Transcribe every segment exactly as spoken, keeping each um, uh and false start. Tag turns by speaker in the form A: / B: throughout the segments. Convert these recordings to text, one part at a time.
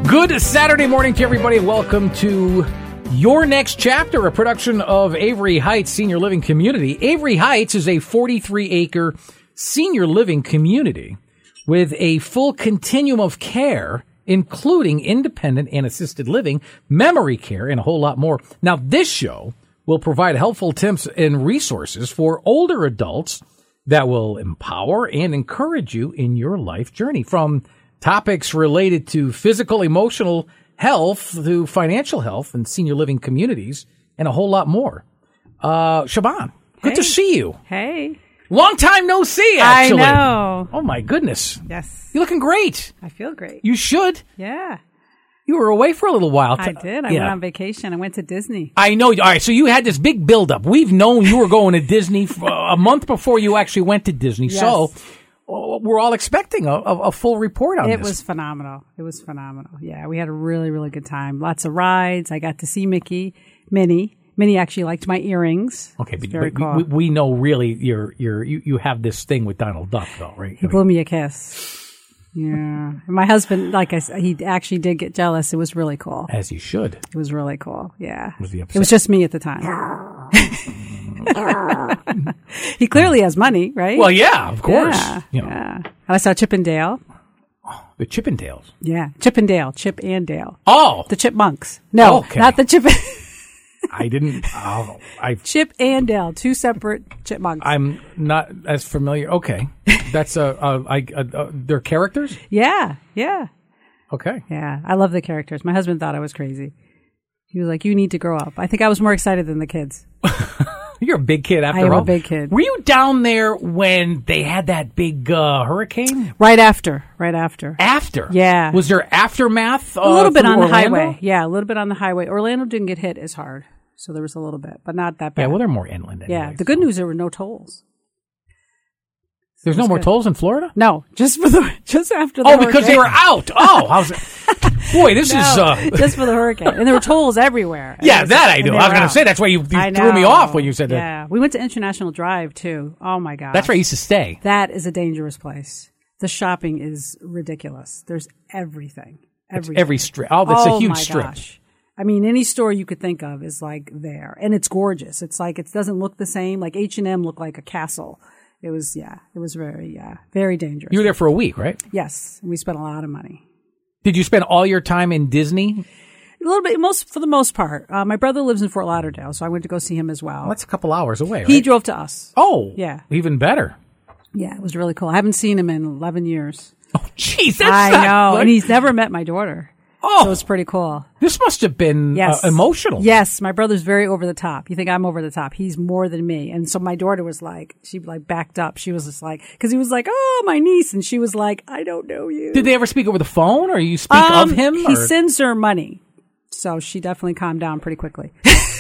A: Good Saturday morning to everybody. Welcome to Your Next Chapter, a production of Avery Heights Senior Living Community. Avery Heights is a forty-three acre senior living community with a full continuum of care, including independent and assisted living, memory care, and a whole lot more. Now, this show will provide helpful tips and resources for older adults that will empower and encourage you in your life journey, from topics related to physical, emotional health to financial health and senior living communities, and a whole lot more. Uh, Siobhan, good
B: Hey.
A: to see you.
B: Hey.
A: Long time no see, actually.
B: I know.
A: Oh, my goodness.
B: Yes.
A: You're looking great.
B: I feel great.
A: You should.
B: Yeah.
A: You were away for a little while.
B: I did. I
A: Yeah.
B: went on vacation. I went to Disney.
A: I know. All right, so you had this big buildup. We've known you were going to Disney for a month before you actually went to Disney.
B: Yes.
A: So uh, we're all expecting a, a, a full report on
B: It
A: this.
B: was phenomenal. It was phenomenal. Yeah, we had a really, really good time. Lots of rides. I got to see Mickey, Minnie. Minnie actually liked my earrings.
A: Okay,
B: It's
A: but,
B: very
A: but
B: cool.
A: we, we know really you're, you're, you, you have this thing with Donald Duck, though, right?
B: He blew me a kiss. Yeah. And my husband, like I said, he actually did get jealous. It was really cool.
A: As you should.
B: It was really cool. Yeah.
A: Was he upset?
B: It was just me at the time. He clearly has money, right?
A: Well, yeah, of course.
B: Yeah.
A: You know,
B: Yeah. And I saw Chip and Dale.
A: the Chippendales.
B: Yeah. Chip and Dale. Chip and Dale.
A: Oh,
B: The Chipmunks. No,
A: Okay.
B: not the Chip.
A: I didn't. Oh, I.
B: Chip and Dale. Two separate chipmunks.
A: I'm not as familiar. Okay, that's a. Uh, I. Uh, uh, they're characters.
B: yeah. Yeah.
A: Okay.
B: Yeah. I love the characters. My husband thought I was crazy. He was like, you need to grow up. I think I was more excited than the kids.
A: You're a big kid after
B: I am
A: all.
B: a big kid.
A: Were you down there when they had that big uh, hurricane?
B: Right after. Right after.
A: After?
B: Yeah.
A: Was there aftermath? Uh,
B: A little bit
A: through
B: on the
A: Orlando?
B: highway. Yeah, a little bit on the highway. Orlando didn't get hit as hard. So there was a little bit, but not that bad.
A: Yeah, well, they're more inland. Anyway,
B: yeah. The good
A: so.
B: news, there were no tolls.
A: There's no
B: was
A: more
B: good.
A: tolls in Florida?
B: No, just for the just after the
A: Oh,
B: hurricane.
A: because they were out. Oh, I was. Boy, this
B: No,
A: is. Uh,
B: just for the hurricane. And there were tolls everywhere. And
A: yeah,
B: it was-
A: that I
B: and
A: do.
B: they
A: I was
B: were
A: going to
B: out.
A: say that's why you, you
B: I
A: threw me
B: know.
A: off when you said that.
B: Yeah, we went to International Drive too. Oh my gosh,
A: That's where I used to stay.
B: That is a dangerous place. The shopping is ridiculous. There's everything. Everything.
A: Every strip. Oh, that's
B: oh
A: a huge
B: my
A: strip.
B: Gosh. I mean, any store you could think of is like there, and it's gorgeous. It's like it doesn't look the same. Like H and M looked like a castle. It was yeah. It was very yeah. Very dangerous.
A: You were there for a week, right?
B: Yes, and we spent a lot of money.
A: Did you spend all your time in Disney?
B: A little bit, most for the most part. Uh, my brother lives in Fort Lauderdale, so I went to go see him as well.
A: Well, that's a couple hours away, right?
B: He drove to us.
A: Oh,
B: Yeah.
A: even better.
B: Yeah, it was really cool. I haven't seen him in eleven years.
A: Oh, jeez, that's
B: I
A: not
B: know,
A: good.
B: and he's never met my daughter.
A: Oh.
B: So it's pretty cool.
A: This must have been
B: Yes.
A: uh, emotional.
B: Yes, my brother's very over the top. You think I'm over the top. He's more than me. And so my daughter was like, she like backed up. She was just like, cause he was like, oh, my niece. And she was like, I don't know you.
A: Did they ever speak over the phone, or you speak
B: Um,
A: of him?
B: He
A: or?
B: sends her money. So she definitely calmed down pretty quickly.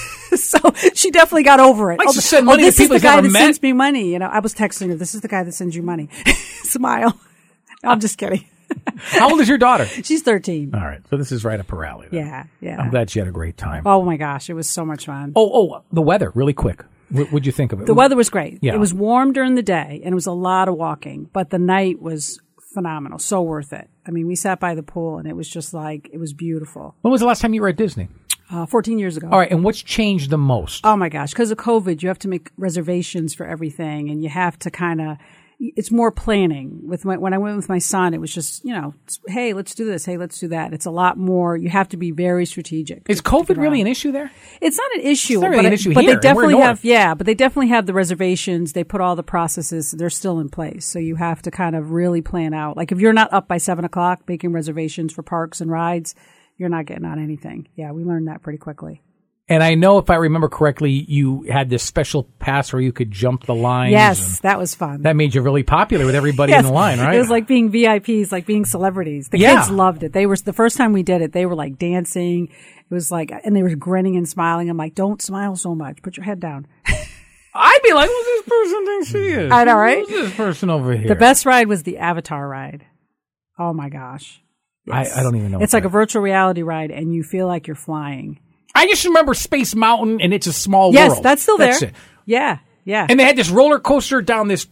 B: So she definitely got over it.
A: Likes
B: oh,
A: to send
B: oh,
A: money to
B: this is
A: people
B: the
A: he's
B: guy
A: never
B: that
A: met?
B: sends me money. You know, I was texting her, this is the guy that sends you money. Smile. I'm just kidding.
A: How old is your daughter?
B: She's thirteen.
A: All right, so this is right up her alley. then.
B: Yeah, yeah.
A: I'm glad she had a great time.
B: Oh my gosh, it was so much fun.
A: Oh, oh, the weather, really quick. What would you think of it?
B: The weather was great.
A: Yeah.
B: It was warm during the day, and it was a lot of walking, but the night was phenomenal. So worth it. I mean, we sat by the pool, and it was just like, it was beautiful.
A: When was the last time you were at Disney?
B: Uh, fourteen years ago.
A: All right, and what's changed the most?
B: Oh my gosh, because of COVID, you have to make reservations for everything, and you have to kind of, it's more planning. With my, when I went with my son, it was just, you know, hey, let's do this. Hey, let's do that. It's a lot more. You have to be very strategic.
A: Is COVID really an issue there?
B: It's not an issue.
A: It's not really
B: but
A: an
B: it-
A: issue
B: but
A: here,
B: they
A: and we're
B: definitely
A: north.
B: have, yeah, but they definitely have the reservations. They put all the processes. They're still in place. So you have to kind of really plan out. Like if you're not up by seven o'clock making reservations for parks and rides, you're not getting on anything. Yeah, we learned that pretty quickly.
A: And I know, if I remember correctly, you had this special pass where you could jump the lines.
B: Yes, that was fun.
A: That made you really popular with everybody
B: Yes.
A: in the line, right?
B: It was like being V I Ps, like being celebrities. The
A: Yeah.
B: kids loved it. They were, the first time we did it, they were like dancing. It was like, and they were grinning and smiling. I'm like, don't smile so much. Put your head down.
A: I'd be like, who's this person think she is?
B: I know, right?
A: Who's this person over here?
B: The best ride was the Avatar ride. Oh my gosh. Yes.
A: I, I don't even know.
B: It's
A: what
B: like a
A: that-
B: virtual reality ride, and you feel like you're flying.
A: I just remember Space Mountain, and It's a Small
B: Yes,
A: World.
B: that's still there.
A: That's it.
B: Yeah, yeah.
A: And they had this roller coaster down this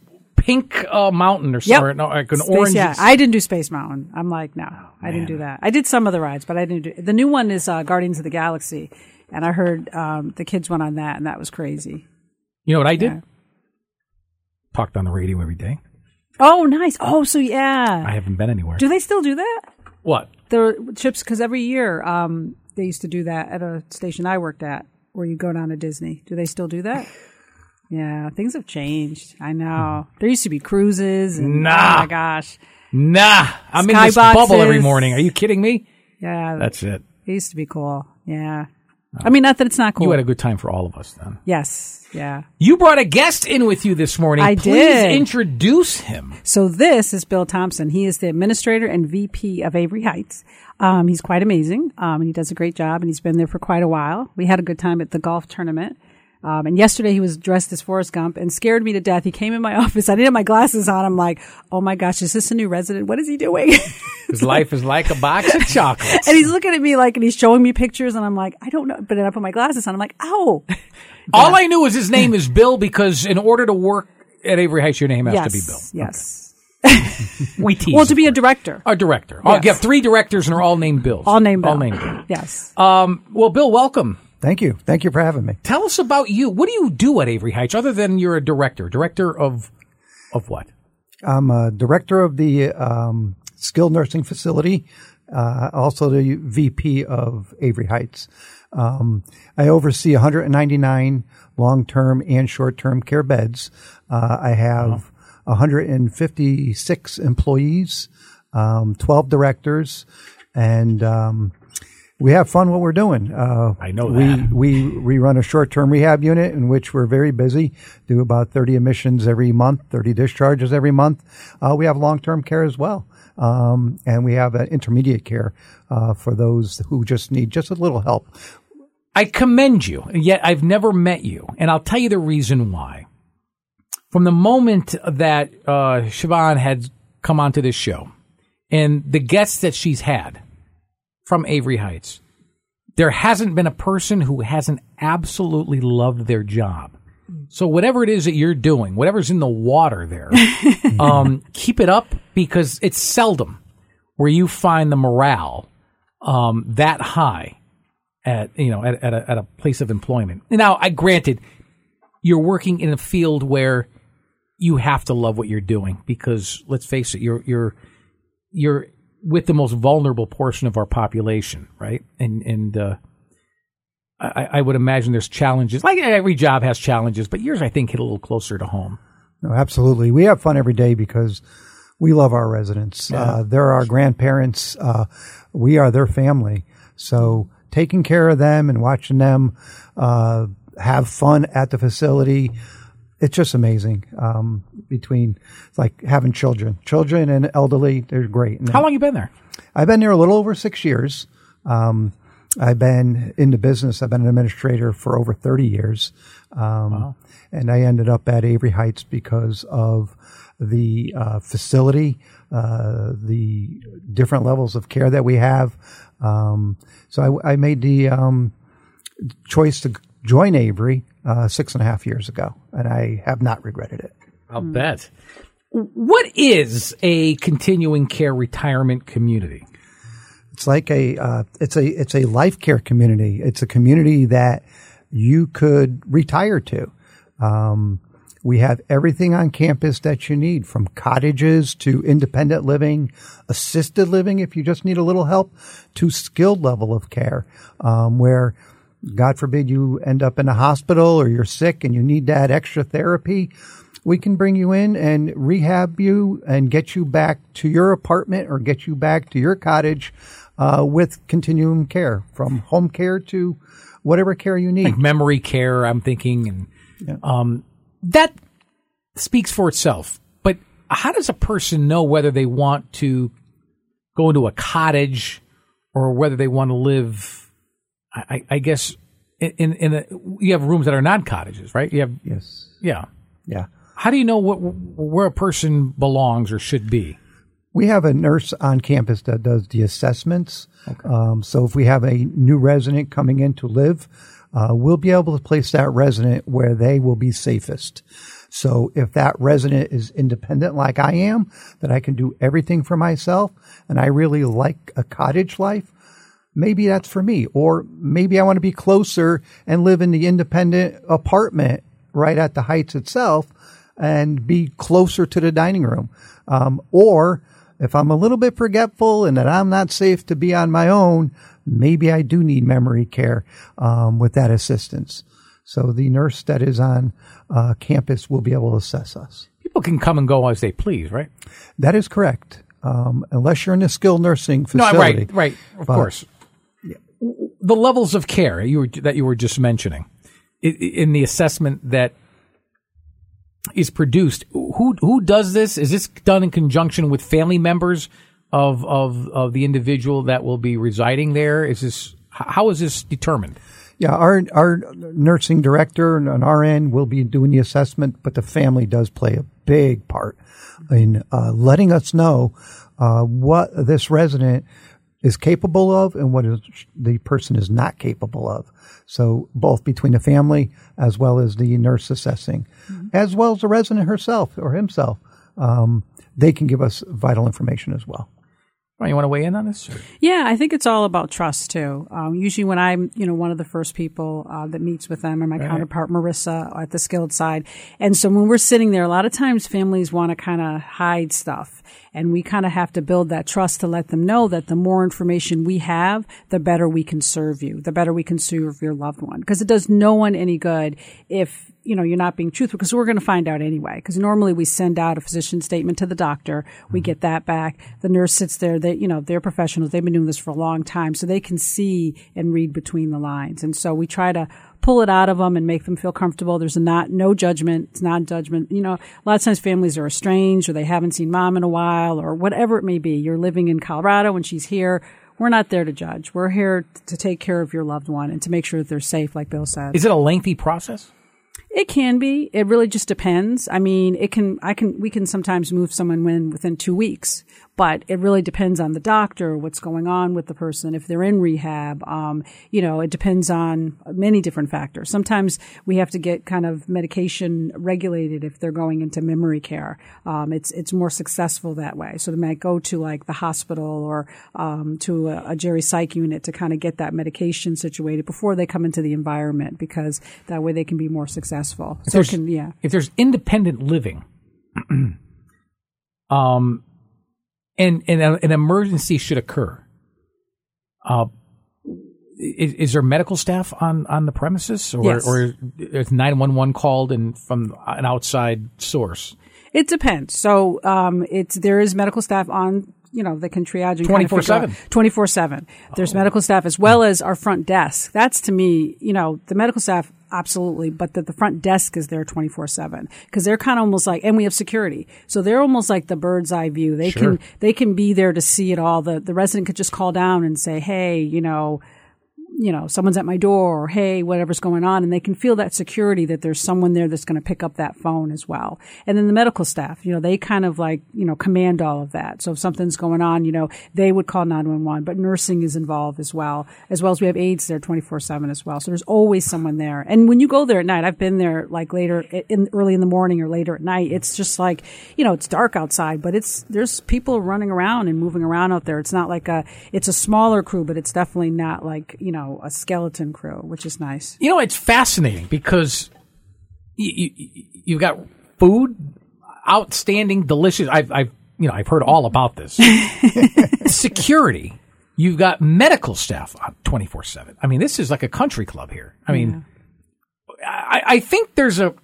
A: pink uh, mountain or
B: Yep.
A: something, no, like an
B: Space,
A: orange.
B: yeah, I didn't do Space Mountain. I'm like, no, I didn't do that. I did some of the rides, but I didn't do the new one is uh, Guardians of the Galaxy, and I heard um, the kids went on that, and that was crazy.
A: You know what I did?
B: Yeah.
A: Talked on the radio every day.
B: Oh, nice. Oh, so yeah.
A: I haven't been anywhere.
B: Do they still do that?
A: What?
B: The chips, because every year um, they used to do that at a station I worked at, where you go down to Disney. Do they still do that? Yeah, things have changed. I know. There used to be cruises. And,
A: Nah.
B: Oh my gosh.
A: Nah. I'm in this
B: Skyboxes.
A: bubble every morning. Are you kidding me?
B: Yeah.
A: That's it.
B: It used to be cool. Yeah. I mean, not that it's not cool.
A: You had a good time for all of us then.
B: Yes. Yeah.
A: You brought a guest in with you this morning.
B: I
A: Please
B: did.
A: introduce him.
B: So this is Bill Thompson. He is the administrator and V P of Avery Heights. Um, he's quite amazing. Um, and he does a great job, and he's been there for quite a while. We had a good time at the golf tournament. Um, and yesterday he was dressed as Forrest Gump and scared me to death. He came in my office. I didn't have my glasses on. I'm like, oh my gosh, is this a new resident? What is he doing?
A: His life is like a box of chocolates.
B: And he's looking at me like, and he's showing me pictures, and I'm like, I don't know. But then I put my glasses on. I'm like, ow.
A: All I knew is his name is Bill because in order to work at Avery Heights, your name has
B: yes,
A: to be Bill.
B: Yes.
A: Okay. We tease.
B: Well, to be a
A: of course.
B: director.
A: A director. Oh,
B: Yes.
A: you have three directors and they're all named Bills.
B: All named Bill.
A: All named Bill.
B: Yes.
A: Um, well, Bill, welcome.
C: Thank you. Thank you for having me.
A: Tell us about you. What do you do at Avery Heights other than you're a director? Director of of what?
C: I'm a director of the um, skilled nursing facility, uh, also the V P of Avery Heights. Um, I oversee one hundred ninety-nine long-term and short-term care beds. Uh, I have one hundred fifty-six employees, um, twelve directors, and um, we have fun what we're doing. Uh,
A: I know that.
C: We, we, we run a short-term rehab unit in which we're very busy, do about thirty admissions every month, thirty discharges every month. Uh, we have long-term care as well. Um, and we have an intermediate care, uh, for those who just need just a little help.
A: I commend you, and yet I've never met you, and I'll tell you the reason why. From the moment that uh, Siobhan had come onto this show, and the guests that she's had from Avery Heights, there hasn't been a person who hasn't absolutely loved their job. So whatever it is that you're doing, whatever's in the water there, um, keep it up, because it's seldom where you find the morale um, that high at you know at, at, a, at a place of employment. Now, I granted you're working in a field where you have to love what you're doing, because let's face it, you're you're you're with the most vulnerable portion of our population, right? And and uh, I, I would imagine there's challenges. Like every job has challenges, but yours, I think, hit a little closer to home.
C: No, absolutely. We have fun every day because we love our residents.
A: Yeah.
C: Uh, they're our grandparents. Uh, we are their family. So taking care of them and watching them uh, have fun at the facility, it's just amazing. Um, between it's like having children, children and elderly, they're great. And
A: How long you been there?
C: I've been there a little over six years. Um, I've been in the business. I've been an administrator for over thirty years. Um,
A: Wow.
C: And I ended up at Avery Heights because of the uh, facility, uh, the different levels of care that we have. Um, so I, I made the um, choice to join Avery uh, six and a half years ago, and I have not regretted it.
A: I'll bet. What is a continuing care retirement community?
C: It's like a uh, it's a it's a life care community. It's a community that you could retire to. Um, we have everything on campus that you need, from cottages to independent living, assisted living if you just need a little help, to skilled level of care, um, where, God forbid, you end up in a hospital or you're sick and you need that extra therapy. We can bring you in and rehab you and get you back to your apartment or get you back to your cottage uh, with continuum care, from home care to whatever care you need.
A: Like memory care, I'm thinking, and
C: Yeah.
A: um, that speaks for itself. But how does a person know whether they want to go into a cottage or whether they want to live? I, I guess in in a, you have rooms that are not cottages, right? You have
C: Yes.
A: yeah.
C: Yeah.
A: How do you know what where a person belongs or should be?
C: We have a nurse on campus that does the assessments.
A: Okay.
C: Um, so if we have a new resident coming in to live, uh, we'll be able to place that resident where they will be safest. So if that resident is independent like I am, that I can do everything for myself, and I really like a cottage life, maybe that's for me. Or maybe I want to be closer and live in the independent apartment right at the Heights itself and be closer to the dining room. Um, or if I'm a little bit forgetful and that I'm not safe to be on my own, maybe I do need memory care um, with that assistance. So the nurse that is on uh, campus will be able to assess us.
A: People can come and go as they please, right?
C: That is correct. Um, unless you're in a skilled nursing facility.
A: No, right, right, of
C: But,
A: course. The levels of care you were, that you were just mentioning, in, in the assessment that is produced, who who does this? Is this done in conjunction with family members of of of the individual that will be residing there? Is this how is this determined?
C: Yeah, our our nursing director on our end will be doing the assessment, but the family does play a big part in uh, letting us know uh, what this resident is capable of and what is, the person is not capable of. So both between the family as well as the nurse assessing, mm-hmm. as well as the resident herself or himself, um, they can give us vital information as well.
A: Well, you want to weigh in on this? Or?
B: Yeah, I think it's all about trust too. Um, usually, when I'm, you know, one of the first people uh, that meets with them, or my right. counterpart Marissa at the skilled side, and so when we're sitting there, a lot of times families want to kind of hide stuff, and we kind of have to build that trust to let them know that the more information we have, the better we can serve you, the better we can serve your loved one, because it does no one any good if you know, you're not being truthful, because we're going to find out anyway. Because normally we send out a physician statement to the doctor. We get that back. The nurse sits there. They, you know, they're professionals. They've been doing this for a long time, so they can see and read between the lines. And so we try to pull it out of them and make them feel comfortable. There's a not, no judgment. It's not judgment. You know, a lot of times families are estranged or they haven't seen mom in a while or whatever it may be. You're living in Colorado and she's here. We're not there to judge. We're here to take care of your loved one and to make sure that they're safe, like Bill said.
A: Is it a lengthy process?
B: It can be. It really just depends. I mean, it can, I can, we can sometimes move someone in within two weeks, but it really depends on the doctor, what's going on with the person, if they're in rehab. Um, you know, it depends on many different factors. Sometimes we have to get kind of medication regulated if they're going into memory care. Um, it's, it's more successful that way. So they might go to like the hospital or, um, to a, a Jerry psych unit to kind of get that medication situated before they come into the environment, because that way they can be more successful.
A: If
B: so
A: there's,
B: can, yeah.
A: if there's independent living, um, and, and a, an emergency should occur, uh, is, is there medical staff on, on the premises, or,
B: yes.
A: or is nine one one called and from an outside source?
B: It depends. So, um, it's, there is medical staff on, you know, that can triage and
A: twenty-four seven.
B: twenty-four seven. There's oh. medical staff as well as our front desk. That's, to me, you know, the medical staff, absolutely, but that the front desk is there twenty-four seven, because they're kind of almost like, and we have security, so they're almost like the bird's eye view. They
A: sure.
B: can they can be there to see it all. The the resident could just call down and say, hey, you know, you know, someone's at my door, or hey, whatever's going on, and they can feel that security that there's someone there that's going to pick up that phone as well. And then the medical staff, you know, they kind of like, you know, command all of that. So if something's going on, you know, they would call nine one one, but nursing is involved as well, as well as we have aides there twenty-four seven as well. So there's always someone there. And when you go there at night, I've been there like later in early in the morning or later at night. It's just like, you know, it's dark outside, but it's, there's people running around and moving around out there. It's not like a, it's a smaller crew, but it's definitely not like, you know, a skeleton crew, which is nice.
A: You know, it's fascinating because you, you, you've got food, outstanding, delicious. I've, I've, you know, I've heard all about this. Security. You've got medical staff on twenty-four seven. I mean, this is like a country club here. I mean, yeah. I, I think there's a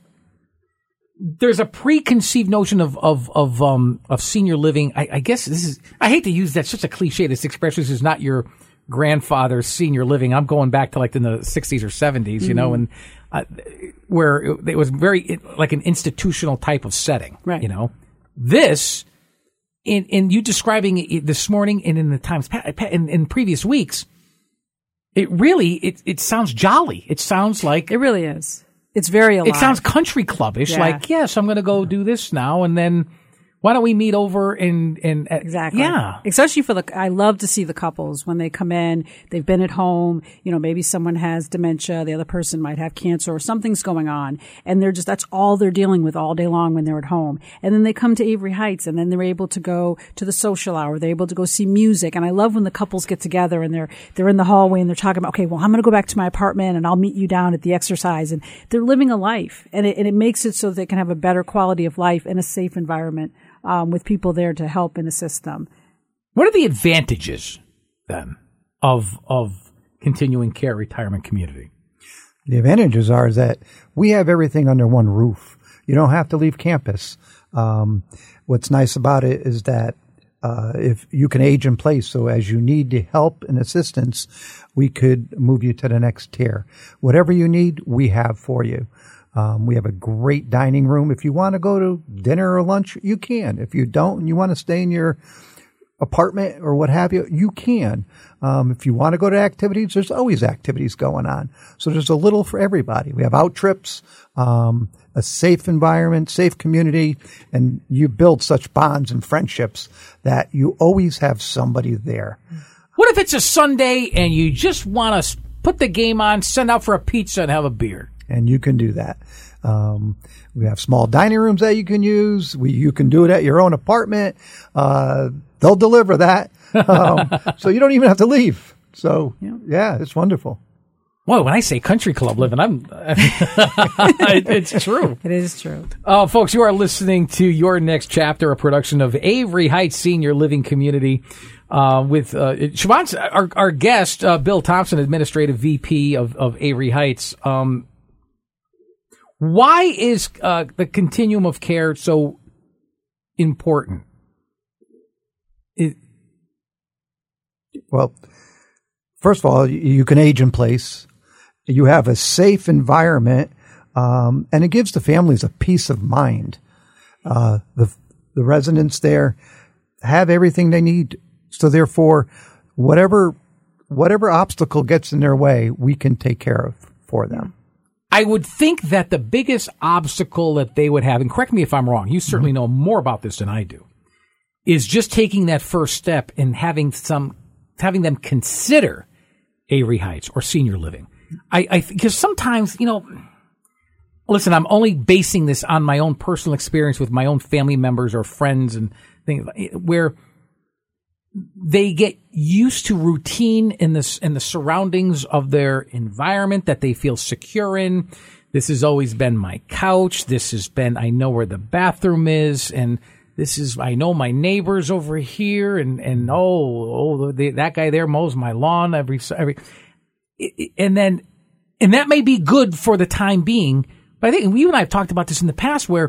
A: there's a preconceived notion of of of um of senior living. I, I guess this is. I hate to use that, such a cliche. This expression, this is not your grandfather's senior living. I'm going back to like in the sixties or seventies, you mm-hmm. know, and uh, where it, it was very like an institutional type of setting,
B: right?
A: You know, this. In, in you describing it this morning and in the times in, in previous weeks, it really it it sounds jolly. It sounds like
B: it really is. It's very alive.
A: It sounds country clubbish. Yeah. Like, yes, I'm going to go do this now, and then Why don't we meet over and, and, uh,
B: Exactly.
A: yeah.
B: Especially for the, I love to see the couples when they come in, they've been at home, you know, maybe someone has dementia, the other person might have cancer or something's going on. And they're just, that's all they're dealing with all day long when they're at home. And then they come to Avery Heights and then they're able to go to the social hour. They're able to go see music. And I love when the couples get together and they're, they're in the hallway and they're talking about, okay, well, I'm going to go back to my apartment and I'll meet you down at the exercise. And they're living a life and it, and it makes it so they can have a better quality of life in a safe environment. Um, with people there to help and assist them.
A: What are the advantages then of of continuing care retirement community?
C: The advantages are is that we have everything under one roof. You don't have to leave campus. Um, what's nice about it is that uh, if you can age in place, so as you need help and assistance, we could move you to the next tier. Whatever you need, we have for you. Um, we have a great dining room. If you want to go to dinner or lunch, you can. If you don't and you want to stay in your apartment or what have you, you can. Um, if you want to go to activities, there's always activities going on. So there's a little for everybody. We have out trips, um, a safe environment, safe community, and you build such bonds and friendships that you always have somebody there.
A: What if it's a Sunday and you just want to put the game on, send out for a pizza and have a beer?
C: And you can do that. Um, we have small dining rooms that you can use. We, you can do it at your own apartment. Uh, they'll deliver that. Um, so you don't even have to leave. So yeah, yeah it's wonderful.
A: Well, when I say country club living, I'm, it's true.
B: It is true.
A: Uh, folks, you are listening to Your Next Chapter, a production of Avery Heights Senior Living Community. Uh, with, uh, Siobhan's, our, our guest, uh, Bill Thompson, Administrative V P of, of Avery Heights. Um, Why is uh, the continuum of care so important? It,
C: well, first of all, you can age in place. You have a safe environment, um, and it gives the families a peace of mind. Uh, the the residents there have everything they need, so therefore, whatever whatever obstacle gets in their way, we can take care of for them.
A: I would think that the biggest obstacle that they would have, and correct me if I'm wrong, you certainly mm-hmm. know more about this than I do, is just taking that first step and having some, having them consider Avery Heights or senior living. I, I, because sometimes, you know, listen, I'm only basing this on my own personal experience with my own family members or friends and things where they get used to routine in this in the surroundings of their environment that they feel secure in. This has always been my couch. This has been, I know where the bathroom is, and this is, I know my neighbors over here, and and oh, oh, the, that guy there mows my lawn every every, and then, and that may be good for the time being, but I think you and I have talked about this in the past, where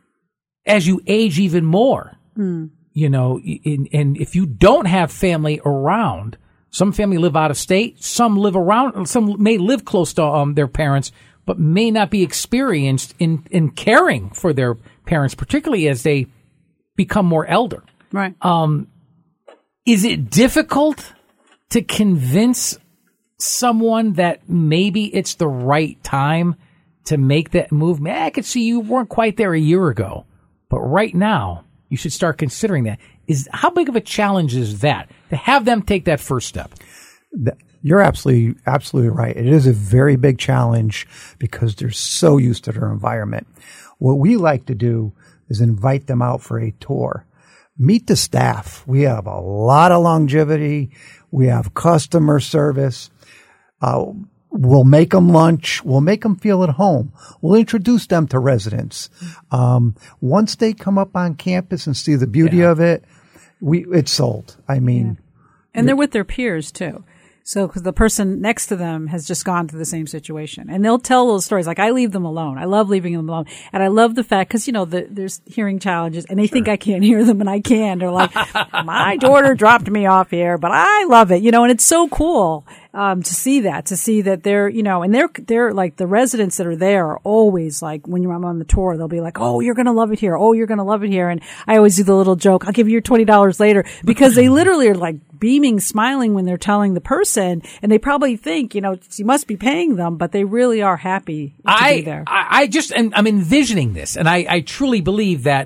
A: as you age even more. Mm. You know, in, and if you don't have family around, some family live out of state, some live around, some may live close to um, their parents, but may not be experienced in, in caring for their parents, particularly as they become more elder.
B: Right.
A: Um, is it difficult to convince someone that maybe it's the right time to make that move? Man, I could see you weren't quite there a year ago, but right now, you should start considering that. Is how big of a challenge is that to have them take that first step?
C: You're absolutely, absolutely right. It is a very big challenge because they're so used to their environment. What we like to do is invite them out for a tour. Meet the staff. We have a lot of longevity. We have customer service. Uh, We'll make them lunch. We'll make them feel at home. We'll introduce them to residents. Um, once they come up on campus and see the beauty yeah. of it, we it's sold. I mean,
B: yeah. and they're with their peers too. So, because the person next to them has just gone through the same situation, and they'll tell those stories. Like, I leave them alone. I love leaving them alone, and I love the fact because you know the, there's hearing challenges, and they sure. think I can't hear them, and I can. They're like, my daughter dropped me off here, but I love it, you know, and it's so cool um, to see that, to see that they're, you know, and they're they're like the residents that are there are always like when you're on the tour, they'll be like, oh, you're gonna love it here, oh, you're gonna love it here, and I always do the little joke, I'll give you your twenty dollars later, because they literally are like beaming, smiling when they're telling the person, and they probably think, you know, you must be paying them, but they really are happy to
A: I,
B: be there.
A: I, I just, and I'm envisioning this, and I, I truly believe that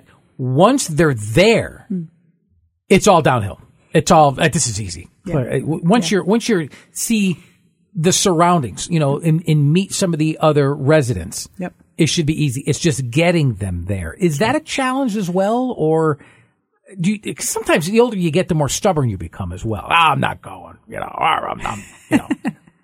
A: once they're there, mm. it's all downhill. It's all, uh, this is easy. Yeah. Once yeah. you're, once you see the surroundings, you know, and, and meet some of the other residents,
B: yep.
A: it should be easy. It's just getting them there. Is that a challenge as well? Or do you, sometimes the older you get, the more stubborn you become as well. Ah, I'm not going, you know, I'm, I'm you know,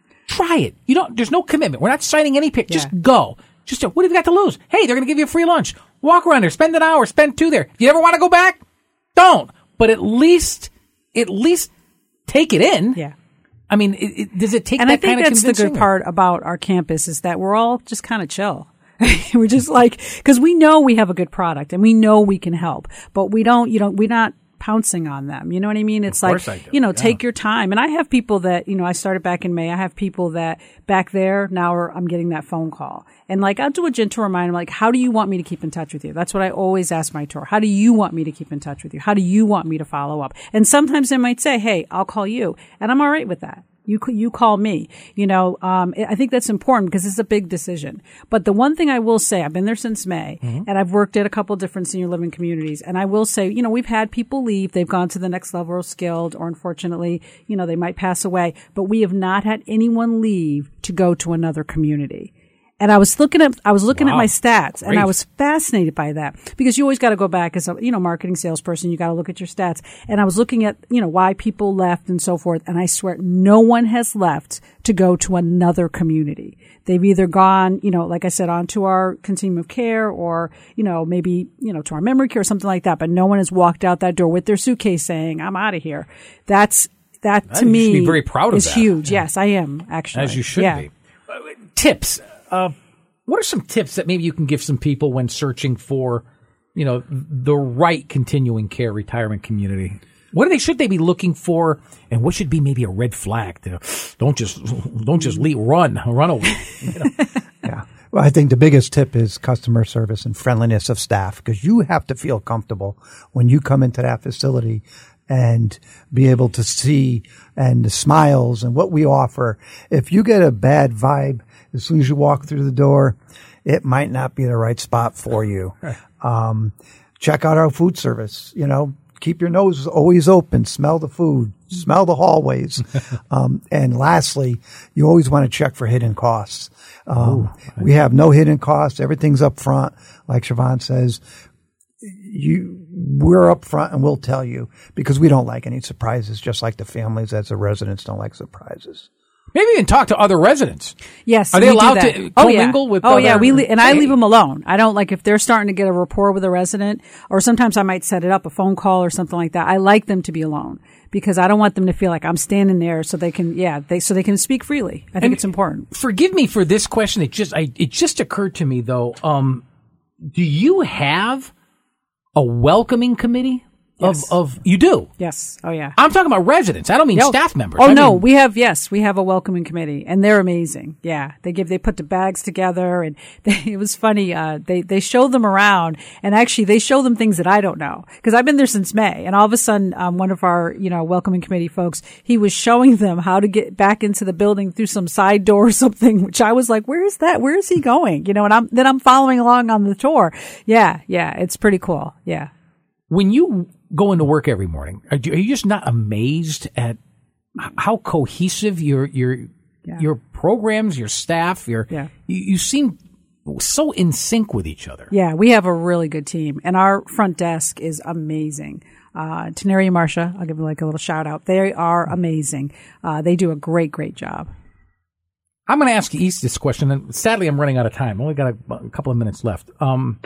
A: try it. You don't, there's no commitment. We're not signing any pick. Yeah. Just go. Just, what have you got to lose? Hey, they're going to give you a free lunch. Walk around there, spend an hour, spend two there. If you ever want to go back, don't. But at least, at least take it in.
B: Yeah.
A: I mean, it, it, does it take
B: and
A: that
B: kind of
A: convincing?
B: And I think that's the good part about our campus is that we're all just kind of chill. We're just like, because we know we have a good product and we know we can help, but we don't, you know, we're not pouncing on them. You know what I mean? It's like, you know, yeah. take your time. And I have people that, you know, I started back in May. I have people that back there now are, I'm getting that phone call. And like, I'll do a gentle reminder, like, how do you want me to keep in touch with you? That's what I always ask my tour. How do you want me to keep in touch with you? How do you want me to follow up? And sometimes they might say, hey, I'll call you. And I'm all right with that. You you call me, you know, um, I think that's important because it's a big decision. But the one thing I will say, I've been there since May mm-hmm. and I've worked at a couple of different senior living communities. And I will say, you know, we've had people leave. They've gone to the next level or skilled, or unfortunately, you know, they might pass away. But we have not had anyone leave to go to another community. And I was looking at, I was looking wow. at my stats Great. And I was fascinated by that because you always got to go back as a, you know, marketing salesperson. You got to look at your stats. And I was looking at, you know, why people left and so forth. And I swear no one has left to go to another community. They've either gone, you know, like I said, onto our continuum of care or, you know, maybe, you know, to our memory care or something like that. But no one has walked out that door with their suitcase saying, I'm out of here. That's, that to
A: you
B: me
A: should be very proud of
B: is
A: that.
B: huge. Yeah. Yes, I am actually.
A: As you should
B: yeah.
A: be. Uh, tips. Uh, what are some tips that maybe you can give some people when searching for, you know, the right continuing care retirement community? What do they should they be looking for, and what should be maybe a red flag? To, don't just don't just leave, run run away. You know?
C: Yeah. Well, I think the biggest tip is customer service and friendliness of staff, because you have to feel comfortable when you come into that facility and be able to see and the smiles and what we offer. If you get a bad vibe as soon as you walk through the door, it might not be the right spot for you. Um, check out our food service. You know, keep your nose always open. Smell the food. Smell the hallways. um, and lastly, you always want to check for hidden costs. Um, Ooh, we have no hidden costs. Everything's up front. Like Siobhan says, you, we're up front and we'll tell you because we don't like any surprises, just like the families as the residents don't like surprises.
A: Maybe even talk to other residents.
B: Yes.
A: Are they allowed
B: to
A: commingle
B: oh, yeah.
A: with
B: Oh,
A: other,
B: yeah. We, and I leave them alone. I don't like if they're starting to get a rapport with a resident, or sometimes I might set it up, a phone call or something like that. I like them to be alone because I don't want them to feel like I'm standing there so they can, yeah, they, so they can speak freely. I think and it's important.
A: Forgive me for this question. It just, I, it just occurred to me though. Um, do you have a welcoming committee?
B: Yes.
A: Of, of, you do?
B: Yes. Oh, yeah.
A: I'm talking about residents. I don't mean
B: Yo.
A: staff members.
B: Oh,
A: I
B: no.
A: mean,
B: we have, yes, we have a welcoming committee and they're amazing. Yeah. They give, they put the bags together and they, it was funny. Uh, they, they show them around and actually they show them things that I don't know because I've been there since May and all of a sudden, um, one of our, you know, welcoming committee folks, he was showing them how to get back into the building through some side door or something, which I was like, where is that? Where is he going? You know, and I'm, then I'm following along on the tour. Yeah. Yeah. It's pretty cool. Yeah.
A: When you go into work every morning, are you, are you just not amazed at how cohesive your your yeah. your programs, your staff, your
B: yeah.
A: you, you seem so in sync with each other.
B: Yeah, we have a really good team, and our front desk is amazing. Uh, Teneri and Marcia, I'll give them like a little shout out. They are amazing. Uh, they do a great, great job.
A: I'm going to ask East this question, and sadly, I'm running out of time. I only got a, a couple of minutes left. Um,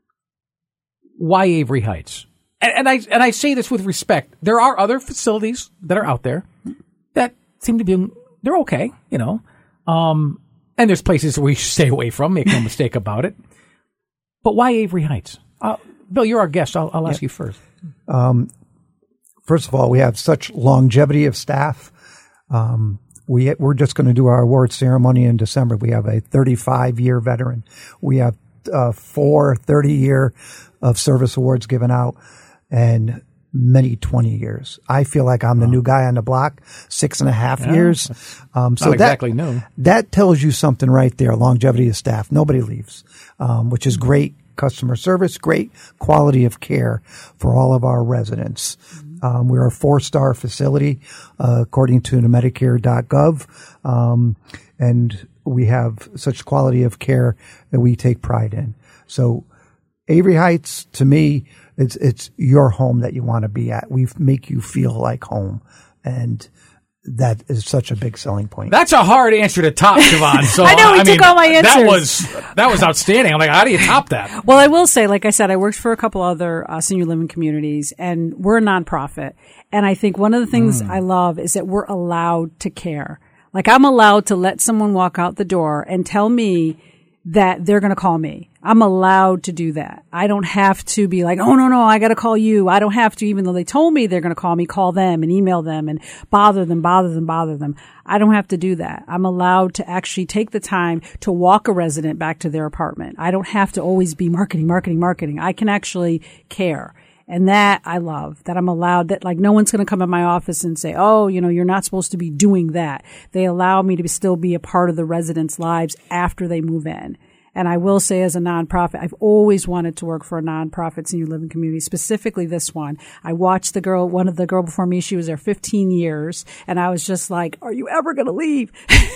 A: why Avery Heights? And, and I and I say this with respect. There are other facilities that are out there that seem to be they're okay, you know. Um, and there's places we should stay away from. Make no mistake about it. But why Avery Heights? Uh, Bill, you're our guest. I'll, I'll ask yeah. you first. Um,
C: first of all, we have such longevity of staff. Um, we we're just going to do our award ceremony in December. We have a thirty-five year veteran. We have uh, four thirty year of service awards given out. And many twenty years. I feel like I'm the new guy on the block, six and a half yeah, years.
A: Um, so not exactly
C: that,
A: new.
C: That tells you something right there, longevity of staff. Nobody leaves, um, which is great customer service, great quality of care for all of our residents. Um, we're a four-star facility, uh, according to the Medicare dot gov. Um, and we have such quality of care that we take pride in. So Avery Heights, to me, it's, it's your home that you want to be at. We make you feel like home. And that is such a big selling point.
A: That's a hard answer to top, Siobhan. So
B: I know, we
A: I
B: took
A: mean,
B: all my answers.
A: That was, that was outstanding. I'm like, how do you top that?
B: Well, I will say, like I said, I worked for a couple other uh, senior living communities, and we're a nonprofit. And I think one of the things mm. I love is that we're allowed to care. Like, I'm allowed to let someone walk out the door and tell me that they're going to call me. I'm allowed to do that. I don't have to be like, oh, no, no, I got to call you. I don't have to, even though they told me they're going to call me, call them and email them and bother them, bother them, bother them. I don't have to do that. I'm allowed to actually take the time to walk a resident back to their apartment. I don't have to always be marketing, marketing, marketing. I can actually care. And that I love, that I'm allowed, that like no one's going to come in my office and say, oh, you know, you're not supposed to be doing that. They allow me to still be a part of the residents' lives after they move in. And I will say, as a nonprofit, I've always wanted to work for a nonprofit senior living community, specifically this one. I watched the girl, one of the girl before me, she was there fifteen years, and I was just like, are you ever going to leave?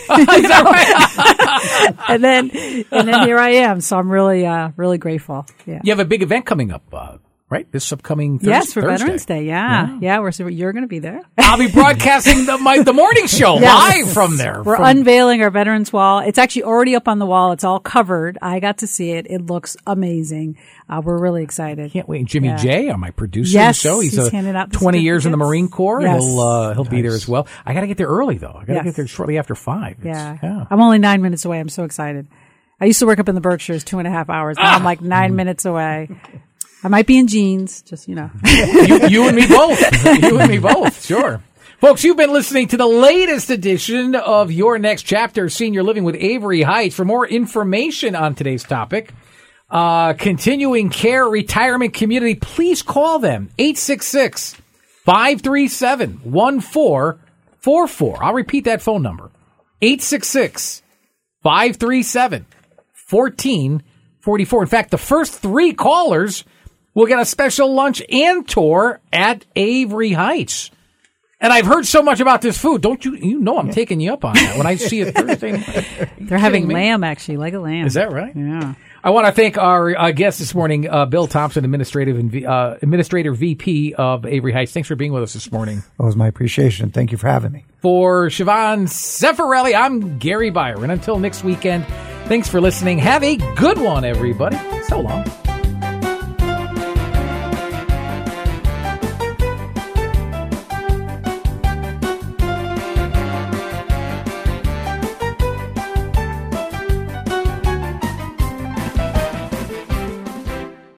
B: and then, and then here I am. So I'm really, uh, really grateful. Yeah.
A: You have a big event coming up, uh, right? This upcoming Thursday.
B: Yes, for
A: Thursday.
B: Veterans Day. Yeah. Yeah. yeah we're, so you're going to be there.
A: I'll be broadcasting the, my, the morning show yes. live from there.
B: We're
A: from-
B: unveiling our Veterans Wall. It's actually already up on the wall. It's all covered. I got to see it. It looks amazing. Uh, we're really excited.
A: Can't wait. Jimmy yeah. J, on my producer
B: yes,
A: of the show. He's,
B: he's
A: a
B: handing out
A: twenty years in the Marine Corps.
B: Yes.
A: He'll, uh, he'll
C: nice.
A: be there as well. I got to get there early though. I got to
B: yes.
A: get there shortly after five.
B: Yeah.
A: yeah.
B: I'm only nine minutes away. I'm so excited. I used to work up in the Berkshires two and a half hours. Now ah. I'm like nine mm. minutes away. I might be in jeans, just, you know.
A: you, you and me both. You and me both. Sure. Folks, you've been listening to the latest edition of Your Next Chapter, Senior Living with Avery Heights. For more information on today's topic, uh, continuing care retirement community, please call them eight six six, five three seven, one four four four. I'll repeat that phone number. eight six six, five three seven, one four four four. In fact, the first three callers we'll get a special lunch and tour at Avery Heights. And I've heard so much about this food. Don't you, you know I'm taking you up on that when I see it Thursday.
B: They're having lamb, actually, like a lamb.
A: Is that right?
B: Yeah.
A: I want to thank our uh, guest this morning, uh, Bill Thompson, Administrative and uh, Administrator V P of Avery Heights. Thanks for being with us this morning.
C: It was my appreciation. Thank you for having me.
A: For Siobhan Cefarelli, I'm Gary Byron. Until next weekend, thanks for listening. Have a good one, everybody. So long.